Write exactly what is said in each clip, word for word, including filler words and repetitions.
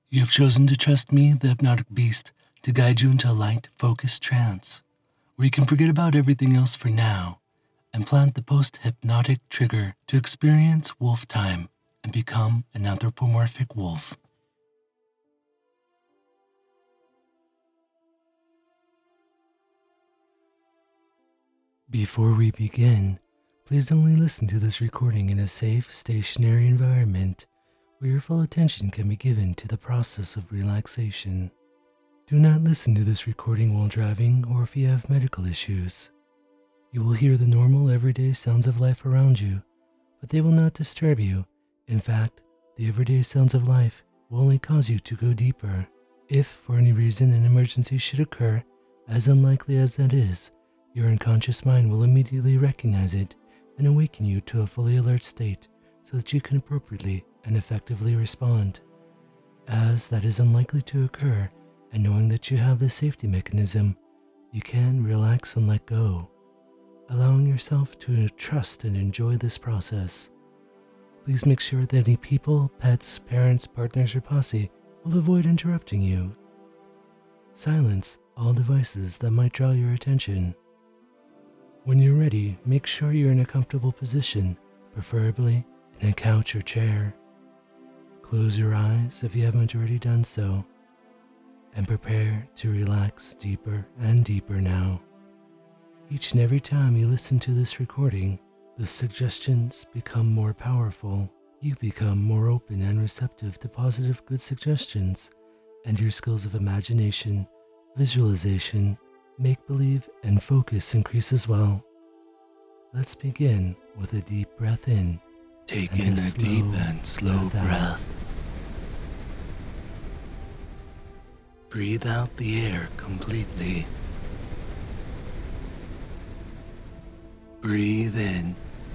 You have chosen to trust me, the hypnotic beast, to guide you into a light, focused trance, where you can forget about everything else for now and plant the post-hypnotic trigger to experience wolf time and become an anthropomorphic wolf. Before we begin, please only listen to this recording in a safe, stationary environment where your full attention can be given to the process of relaxation. Do not listen to this recording while driving or if you have medical issues. You will hear the normal, everyday sounds of life around you, but they will not disturb you. In fact, the everyday sounds of life will only cause you to go deeper. If, for any reason, an emergency should occur, as unlikely as that is, your unconscious mind will immediately recognize it and awaken you to a fully alert state so that you can appropriately and effectively respond. As that is unlikely to occur, and knowing that you have this safety mechanism, you can relax and let go, allowing yourself to trust and enjoy this process. Please make sure that any people, pets, parents, partners, or posse will avoid interrupting you. Silence all devices that might draw your attention. When you're ready, make sure you're in a comfortable position, preferably in a couch or chair. Close your eyes if you haven't already done so, and prepare to relax deeper and deeper now. Each and every time you listen to this recording, the suggestions become more powerful. You become more open and receptive to positive, good suggestions, and your skills of imagination, visualization, make-believe, and focus increase as well. Let's begin with a deep breath in. Take in a deep and slow breath. Breathe out the air completely. Breathe in.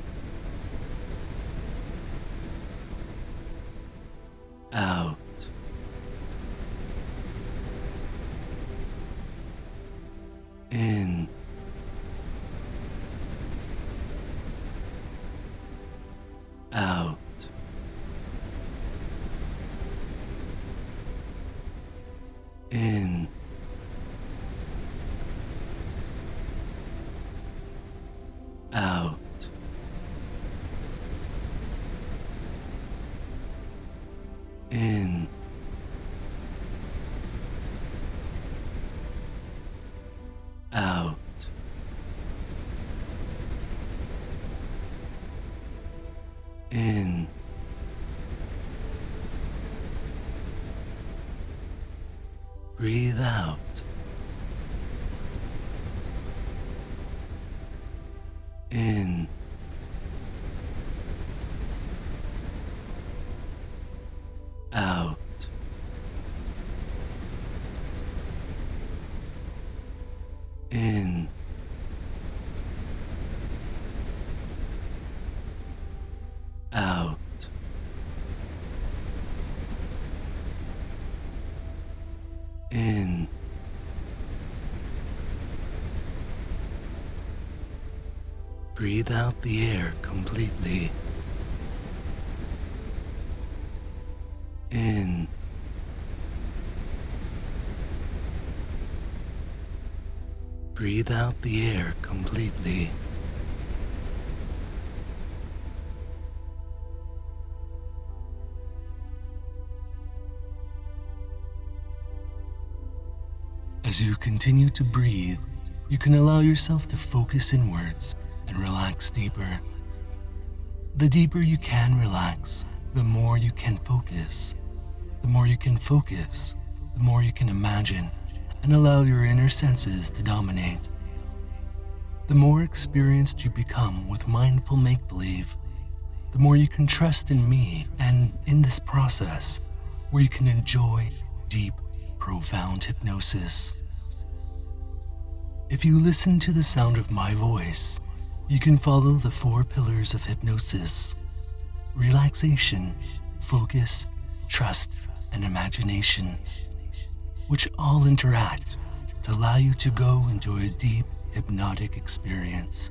Out. In. Out. In. Out. In. Out. In. Breathe out. In. Out. In. Out. In. Breathe out the air completely. In. Breathe out the air completely. As you continue to breathe, you can allow yourself to focus inwards and relax deeper. The deeper you can relax, the more you can focus. The more you can focus, the more you can imagine and allow your inner senses to dominate. The more experienced you become with mindful make-believe, the more you can trust in me and in this process where you can enjoy deep, profound hypnosis. If you listen to the sound of my voice, you can follow the four pillars of hypnosis: relaxation, focus, trust, and imagination, which all interact to allow you to go into a deep hypnotic experience.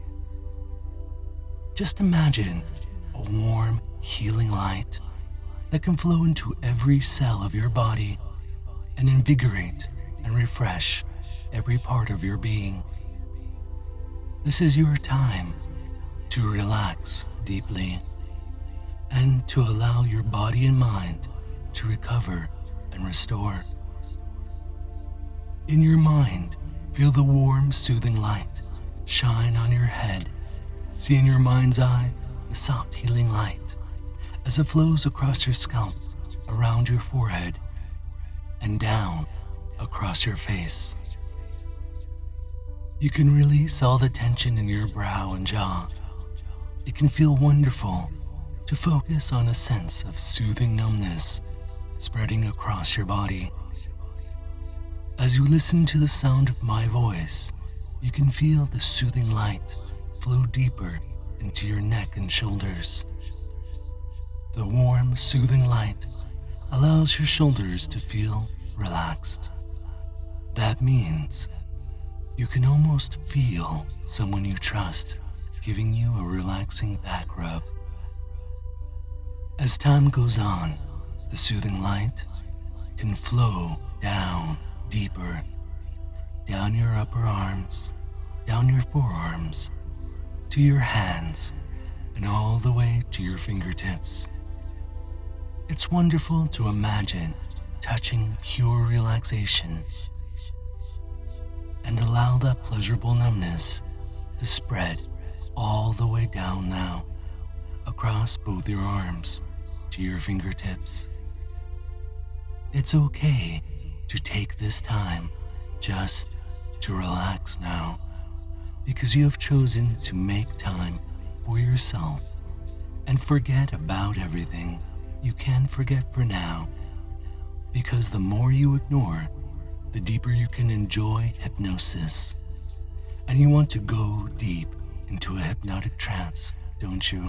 Just imagine a warm, healing light that can flow into every cell of your body and invigorate and refresh every part of your being. This is your time to relax deeply and to allow your body and mind to recover and restore. In your mind, feel the warm, soothing light shine on your head. See in your mind's eye the soft, healing light as it flows across your scalp, around your forehead, and down across your face. You can release all the tension in your brow and jaw. It can feel wonderful to focus on a sense of soothing numbness spreading across your body. As you listen to the sound of my voice, you can feel the soothing light flow deeper into your neck and shoulders. The warm, soothing light allows your shoulders to feel relaxed. That means you can almost feel someone you trust giving you a relaxing back rub. As time goes on, the soothing light can flow down deeper, down your upper arms, down your forearms, to your hands, and all the way to your fingertips. It's wonderful to imagine touching pure relaxation and allow that pleasurable numbness to spread all the way down now, across both your arms to your fingertips. It's okay to take this time just to relax now, because you have chosen to make time for yourself and forget about everything you can forget for now, because the more you ignore, the deeper you can enjoy hypnosis. And you want to go deep into a hypnotic trance, don't you?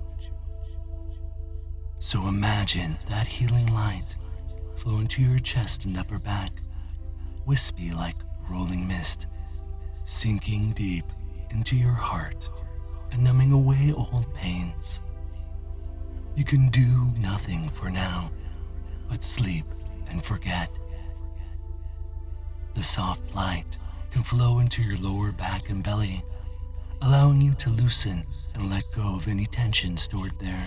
So imagine that healing light flow into your chest and upper back, wispy like rolling mist, sinking deep into your heart and numbing away old pains. You can do nothing for now but sleep and forget. The soft light can flow into your lower back and belly, allowing you to loosen and let go of any tension stored there.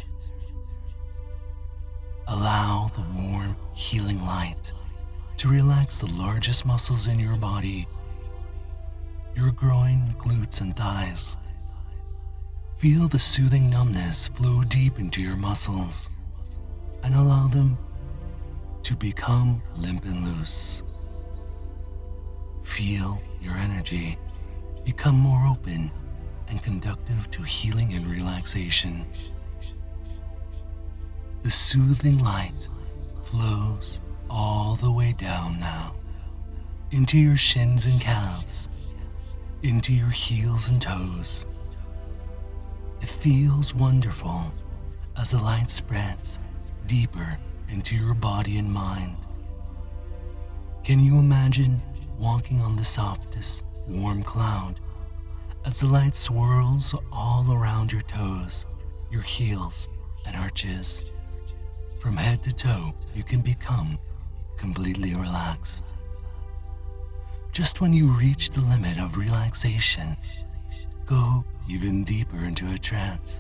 Allow the warm, healing light to relax the largest muscles in your body, your groin, glutes, and thighs. Feel the soothing numbness flow deep into your muscles and allow them to become limp and loose. Feel your energy become more open and conductive to healing and relaxation. The soothing light flows all the way down now, into your shins and calves, into your heels and toes. It feels wonderful as the light spreads deeper into your body and mind. Can you imagine walking on the softest, warm cloud as the light swirls all around your toes, your heels, and arches? From head to toe, you can become completely relaxed. Just when you reach the limit of relaxation, go even deeper into a trance.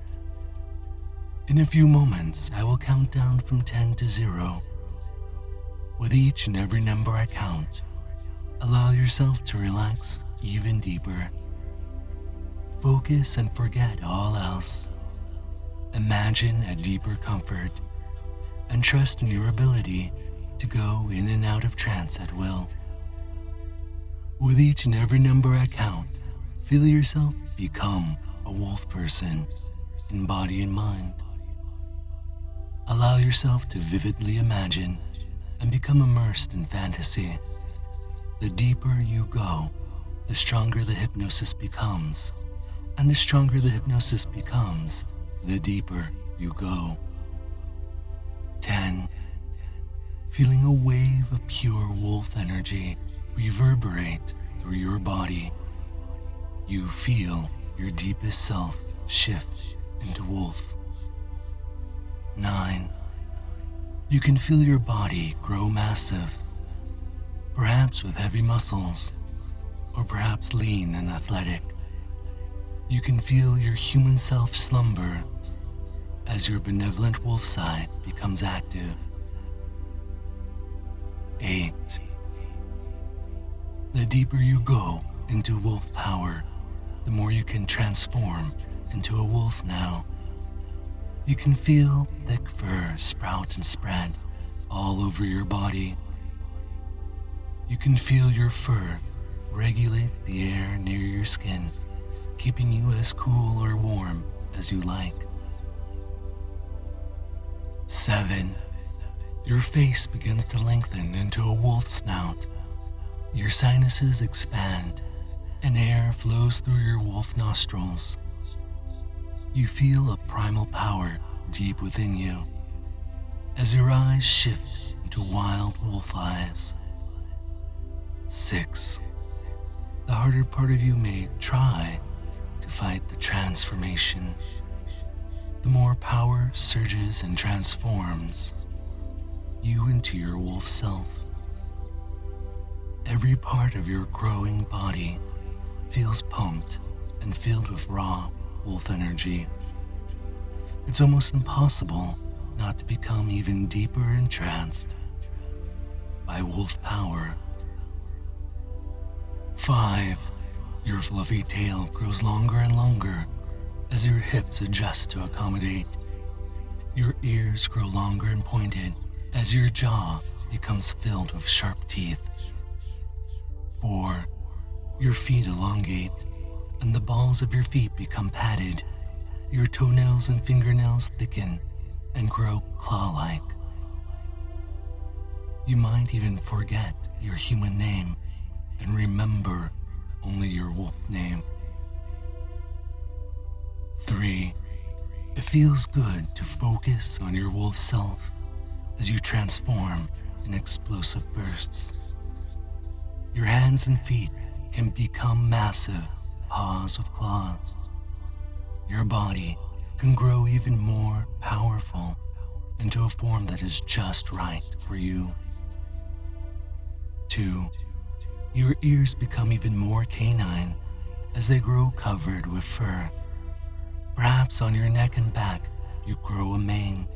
In a few moments, I will count down from ten to zero. With each and every number I count, allow yourself to relax even deeper. Focus and forget all else. Imagine a deeper comfort and trust in your ability to go in and out of trance at will. With each and every number I count, feel yourself become a wolf person in body and mind. Allow yourself to vividly imagine and become immersed in fantasy. The deeper you go, the stronger the hypnosis becomes, and the stronger the hypnosis becomes, the deeper you go. ten. Feeling a wave of pure wolf energy reverberate through your body. You feel your deepest self shift into wolf. nine. You can feel your body grow massive, perhaps with heavy muscles, or perhaps lean and athletic. You can feel your human self slumber as your benevolent wolf side becomes active. Eight. The deeper you go into wolf power, the more you can transform into a wolf now. You can feel thick fur sprout and spread all over your body. You can feel your fur regulate the air near your skin, keeping you as cool or warm as you like. Seven. Your face begins to lengthen into a wolf snout. Your sinuses expand, and air flows through your wolf nostrils. You feel a primal power deep within you as your eyes shift into wild wolf eyes. Six. The harder part of you may try to fight the transformation. The more power surges and transforms you into your wolf self. Every part of your growing body feels pumped and filled with raw wolf energy. It's almost impossible not to become even deeper entranced by wolf power. Five. Your fluffy tail grows longer and longer as your hips adjust to accommodate. Your ears grow longer and pointed as your jaw becomes filled with sharp teeth. Four. Your feet elongate and the balls of your feet become padded. Your toenails and fingernails thicken and grow claw-like. You might even forget your human name and remember only your wolf name. Three. It feels good to focus on your wolf self as you transform in explosive bursts. Your hands and feet can become massive paws with claws. Your body can grow even more powerful into a form that is just right for you. Two. Your ears become even more canine as they grow covered with fur. Perhaps on your neck and back, you grow a mane.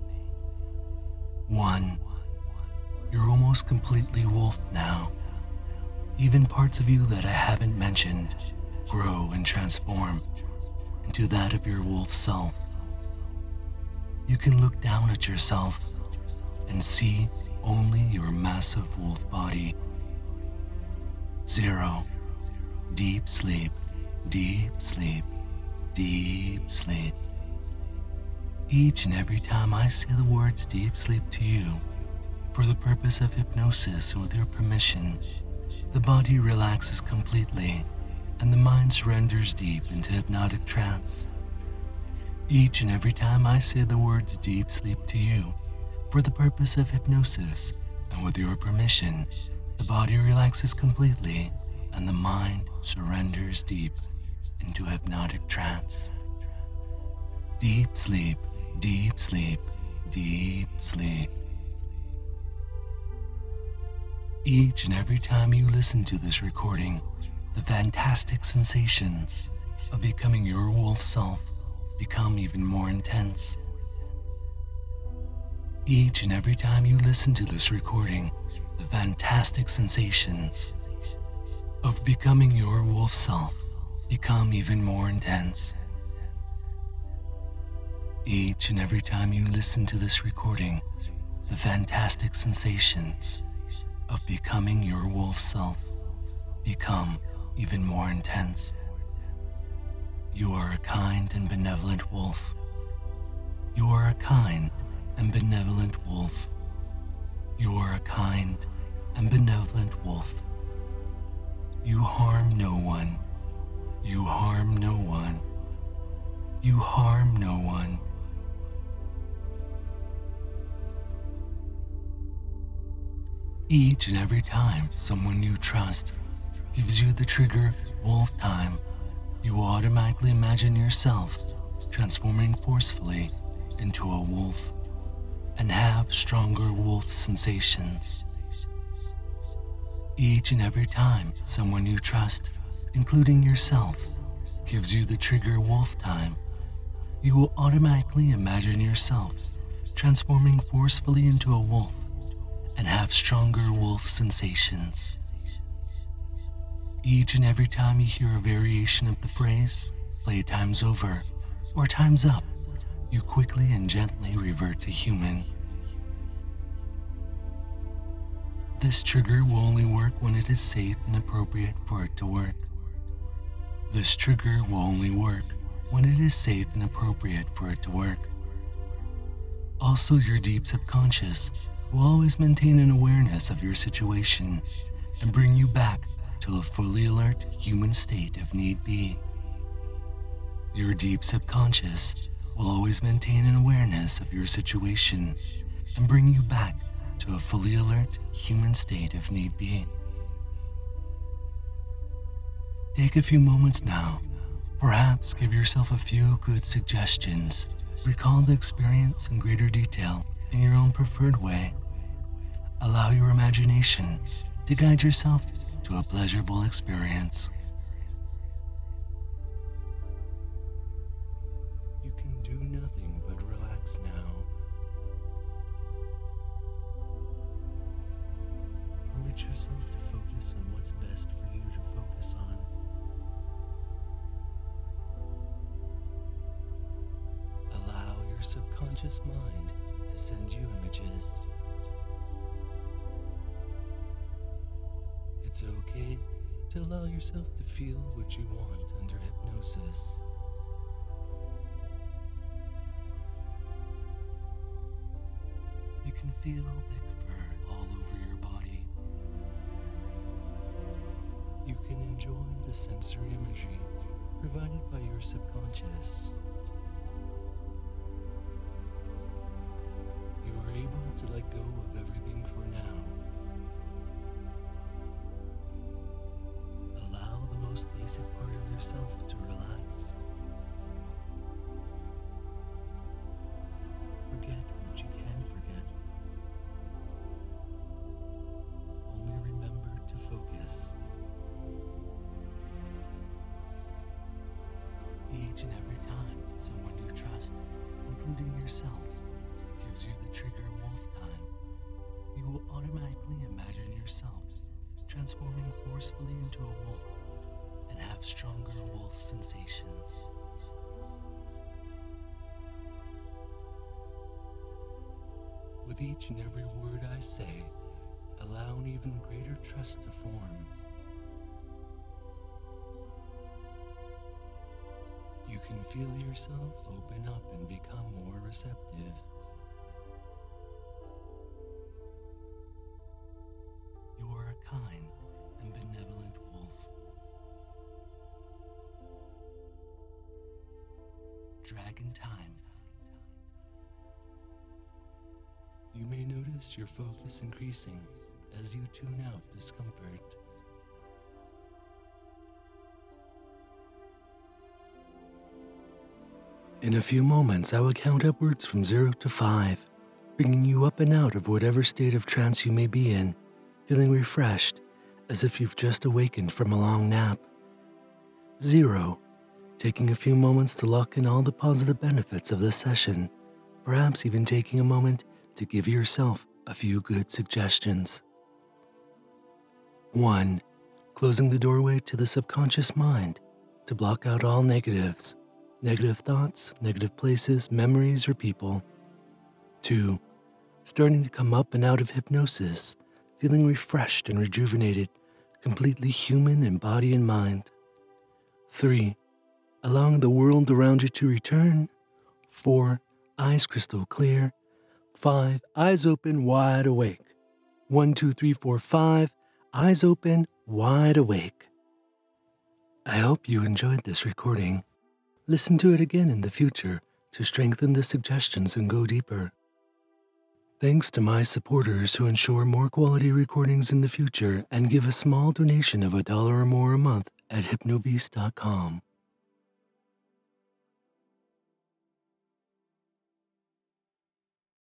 One. You're almost completely wolf now. Even parts of you that I haven't mentioned grow and transform into that of your wolf self. You can look down at yourself and see only your massive wolf body. Zero. Deep sleep, deep sleep, deep sleep. Each and every time I say the words deep sleep to you, for the purpose of hypnosis and with your permission, the body relaxes completely and the mind surrenders deep into hypnotic trance. Each and every time I say the words deep sleep to you, for the purpose of hypnosis and with your permission, the body relaxes completely and the mind surrenders deep into hypnotic trance. Deep sleep, deep sleep, deep sleep. Each and every time you listen to this recording, the fantastic sensations of becoming your wolf self become even more intense. Each and every time you listen to this recording, the fantastic sensations of becoming your wolf self become even more intense. Each and every time you listen to this recording, the fantastic sensations of becoming your wolf self become even more intense. You are a kind and benevolent wolf. You are a kind and benevolent wolf. You are a kind and benevolent wolf. You harm no one. You harm no one. You harm no one. Each and every time someone you trust gives you the trigger wolf time, you automatically imagine yourself transforming forcefully into a wolf and have have stronger wolf sensations. Each and every time someone you trust, including yourself, gives you the trigger wolf time, you will automatically imagine yourself transforming forcefully into a wolf and have stronger wolf sensations. Each and every time you hear a variation of the phrase, "playtime's over" or "time's up," you quickly and gently revert to human. This trigger will only work when it is safe and appropriate for it to work. This trigger will only work when it is safe and appropriate for it to work. Also, your deep subconscious will always maintain an awareness of your situation and bring you back to a fully alert human state if need be. Your deep subconscious will always maintain an awareness of your situation and bring you back to a fully alert human state if need be. Take a few moments now, perhaps give yourself a few good suggestions. Recall the experience in greater detail in your own preferred way. Allow your imagination to guide yourself to a pleasurable experience. You can do nothing but relax now. Permit yourself to focus on what's best for you to focus on. Allow your subconscious mind to send you images. It's okay to allow yourself to feel what you want under hypnosis. You can feel thick fur all over your body. You can enjoy the sensory imagery provided by your subconscious. You are able to let go of everything for now. Allow the most basic part of yourself to relax. Forget what you can forget. Only remember to focus. Each and every time someone you trust, including yourself, gives you the trigger wolf time, you will automatically imagine yourself transforming forcefully into a wolf and have stronger wolf sensations. With each and every word I say, allow an even greater trust to form. You can feel yourself open up and become more receptive. You are a kind and benevolent wolf. Dragon time. You may notice your focus increasing as you tune out discomfort. In a few moments, I will count upwards from zero to five, bringing you up and out of whatever state of trance you may be in, feeling refreshed as if you've just awakened from a long nap. Zero, taking a few moments to lock in all the positive benefits of this session, perhaps even taking a moment to give yourself a few good suggestions. One, closing the doorway to the subconscious mind to block out all negatives. Negative thoughts, negative places, memories, or people. Two, starting to come up and out of hypnosis, feeling refreshed and rejuvenated, completely human in body and mind. Three, allowing the world around you to return. Four, eyes crystal clear. Five, eyes open, wide awake. One, two, three, four, five, eyes open, wide awake. I hope you enjoyed this recording. Listen to it again in the future to strengthen the suggestions and go deeper. Thanks to my supporters who ensure more quality recordings in the future and give a small donation of a dollar or more a month at hypnobeast dot com.